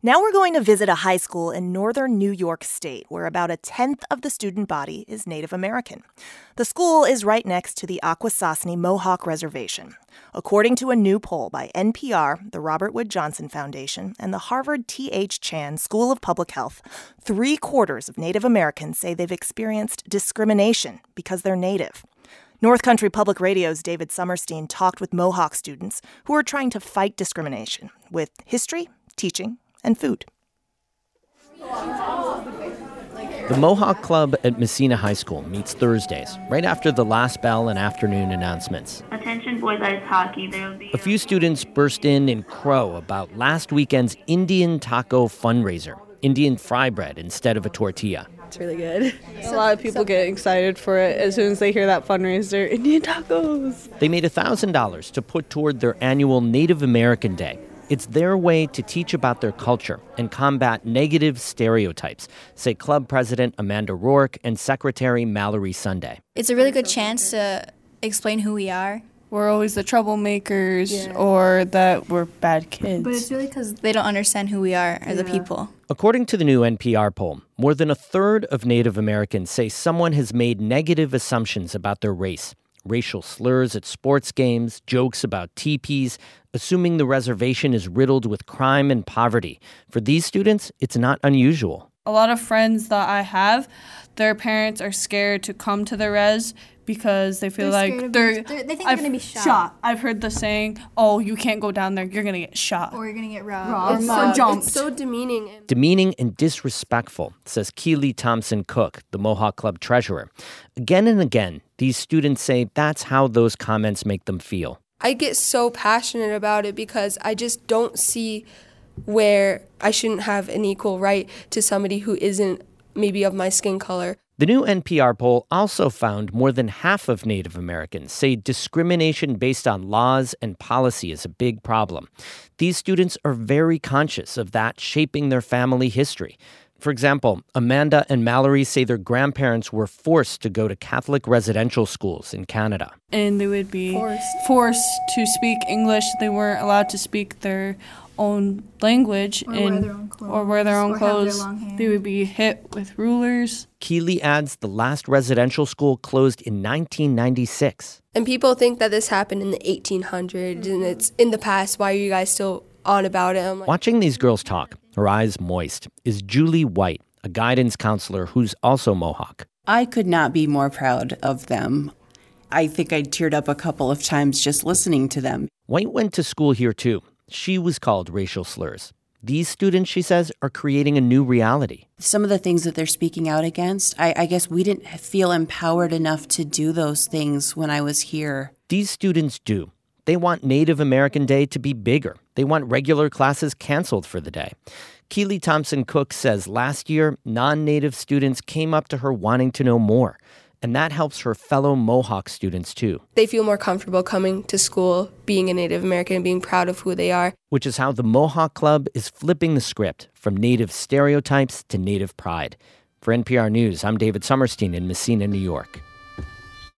Now we're going to visit a high school in northern New York State where about a tenth of the student body is Native American. The school is right next to the Akwesasne Mohawk Reservation. According to a new poll by NPR, the Robert Wood Johnson Foundation, and the Harvard T.H. Chan School of Public Health, 3/4 of Native Americans say they've experienced discrimination because they're Native. North Country Public Radio's David Summerstein talked with Mohawk students who are trying to fight discrimination with history, teaching, and food. The Mohawk Club at Messina High School meets Thursdays, right after the last bell and afternoon announcements. Attention boys ice hockey, there will be... A few students burst in crow about last weekend's Indian taco fundraiser, Indian fry bread instead of a tortilla. It's really good. A lot of people get excited for it as soon as they hear that fundraiser, Indian tacos. They made $1,000 to put toward their annual Native American Day. It's their way to teach about their culture and combat negative stereotypes, say club president Amanda Rourke and secretary Mallory Sunday. It's a really good chance to explain who we are. We're always the troublemakers or that we're bad kids. But it's really because they don't understand who we are as a people. According to the new NPR poll, more than a third of Native Americans say someone has made negative assumptions about their race. Racial slurs at sports games, jokes about teepees, assuming the reservation is riddled with crime and poverty. For these students, it's not unusual. A lot of friends that I have, their parents are scared to come to the res because they feel they like think they're going to be shot. I've heard the saying, oh, you can't go down there, you're going to get shot. Or you're going to get robbed. Jumped. It's so demeaning. Demeaning and disrespectful, says Keely Thompson Cook, the Mohawk Club treasurer. Again and again, these students say that's how those comments make them feel. I get so passionate about it because I just don't see where I shouldn't have an equal right to somebody who isn't maybe of my skin color. The new NPR poll also found more than half of Native Americans say discrimination based on laws and policy is a big problem. These students are very conscious of that shaping their family history. For example, Amanda and Mallory say their grandparents were forced to go to Catholic residential schools in Canada. And they would be forced to speak English. They weren't allowed to speak their own language or wear their own clothes. They would be hit with rulers. Keely adds the last residential school closed in 1996. And people think that this happened in the 1800s and it's in the past. Why are you guys still on about it? I'm like, watching these girls talk, her eyes moist, is Julie White, a guidance counselor who's also Mohawk. I could not be more proud of them. I think I teared up a couple of times just listening to them. White went to school here too. She was called racial slurs. These students, she says, are creating a new reality. Some of the things that they're speaking out against, I guess we didn't feel empowered enough to do those things when I was here. These students do. They want Native American Day to be bigger. They want regular classes canceled for the day. Keely Thompson Cook says last year, non-Native students came up to her wanting to know more. And that helps her fellow Mohawk students, too. they feel more comfortable coming to school, being a Native American, and being proud of who they are. Which is how the Mohawk Club is flipping the script from Native stereotypes to Native pride. For NPR News, I'm David Summerstein in Messina, New York.